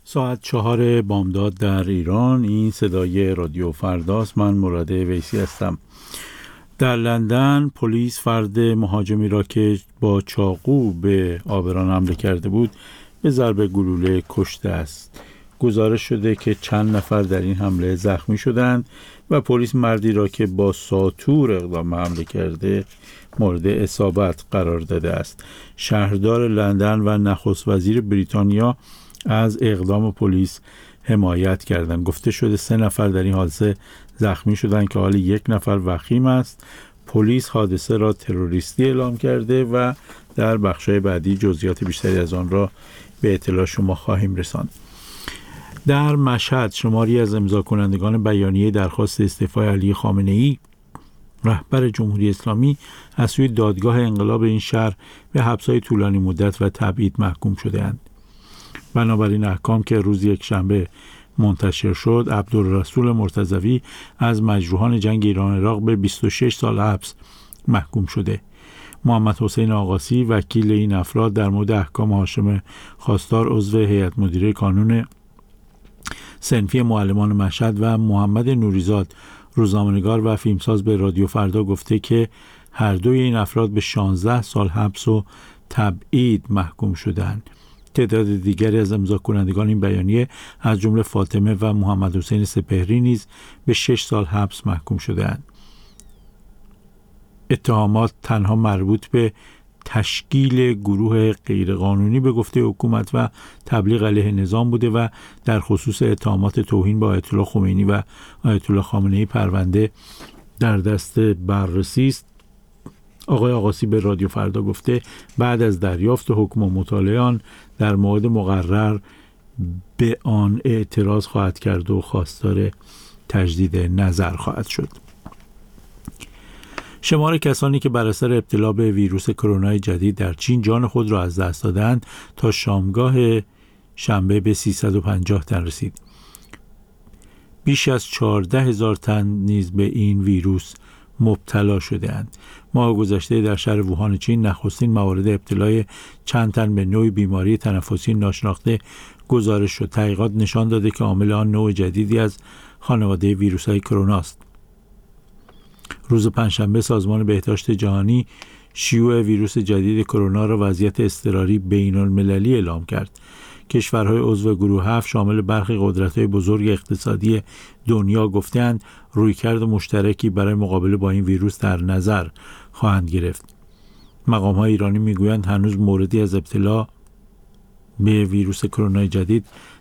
ساعت 4 بامداد در ایران. این صدای رادیو فرداست. من مراد ویسی هستم. در لندن پلیس فرد مهاجمی را که با چاقو به عابران حمله کرده بود به ضرب گلوله کشته است. گزارش شده که چند نفر در این حمله زخمی شدند و پلیس مردی را که با ساطور اقدام حمله کرده مورد اصابت قرار داده است. شهردار لندن و نخست وزیر بریتانیا از اقدام پلیس حمایت کردند. گفته شده 3 نفر در این حادثه زخمی شدند که حال 1 نفر وخیم است. پلیس حادثه را تروریستی اعلام کرده و در بخش‌های بعدی جزئیات بیشتری از آن را به اطلاع شما خواهیم رساند. در مشهد شماری از امضا کنندگان بیانیه درخواست استعفای علی خامنه‌ای رهبر جمهوری اسلامی از سوی دادگاه انقلاب این شهر به حبس‌های طولانی مدت و تبعید محکوم شده‌اند. بنابراین احکام که روز یکشنبه منتشر شد، عبدالرسول مرتضوی از مجروحان جنگ ایران عراق به 26 سال حبس محکوم شده. محمد حسین آقاسی وکیل این افراد در مورد احکام هاشم خواستار عضو هیئت مدیره کانون صنفی معلمان مشهد و محمد نوریزاد روزنامه‌نگار و فیلمساز به رادیو فردا گفته که هر دوی این افراد به 16 سال حبس و تبعید محکوم شدند. تعداد دیگری از امضا کنندگان این بیانیه از جمله فاطمه و محمد حسین سپهری نیز به 6 سال حبس محکوم شدند. اتهامات تنها مربوط به تشکیل گروه غیرقانونی به گفته حکومت و تبلیغ علیه نظام بوده و در خصوص اتهامات توهین به آیت الله خمینی و آیت الله خامنه‌ای پرونده در دست بررسی است. آقای آقاسی به رادیو فردا گفته بعد از دریافت حکم و مطالعه آن در موعد مقرر به آن اعتراض خواهد کرد و خواستار تجدید نظر خواهد شد. شمار کسانی که بر اثر ابتلا به ویروس کرونا جدید در چین جان خود را از دست دادند تا شامگاه شنبه به 350 تن رسید. بیش از 14,000 تن نیز به این ویروس مبتلا شده‌اند. ماه گذشته در شهر ووهان چین نخستین موارد ابتلای چند تن به نوع بیماری تنفسی ناشناخته گزارش شد. تحقیقات نشان داده که عامل آن نوع جدیدی از خانواده ویروس‌های کرونا است. روز پنجشنبه سازمان بهداشت جهانی شیوع ویروس جدید کرونا را وضعیت اضطراری بین‌المللی اعلام کرد. کشورهای عضو گروه 7 شامل برخی قدرت‌های بزرگ اقتصادی دنیا گفتند رویکرد مشترکی برای مقابله با این ویروس در نظر خواهند گرفت. مقام‌های ایرانی میگویند هنوز موردی از ابتلا به ویروس کرونا جدید